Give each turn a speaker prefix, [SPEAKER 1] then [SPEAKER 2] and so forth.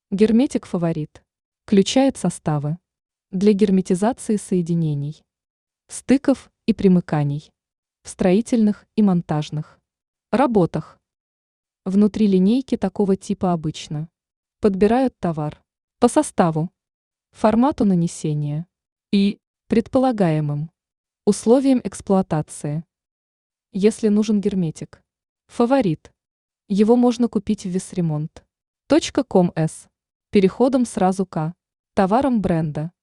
[SPEAKER 1] Герметик «Фаворит» включает составы для герметизации соединений, стыков и примыканий в строительных и монтажных работах. Внутри линейки такого типа обычно подбирают товар по составу, формату нанесения и предполагаемым условиям эксплуатации. Если нужен герметик «Фаворит», его можно купить в весремонт.com с переходом сразу к товарам бренда.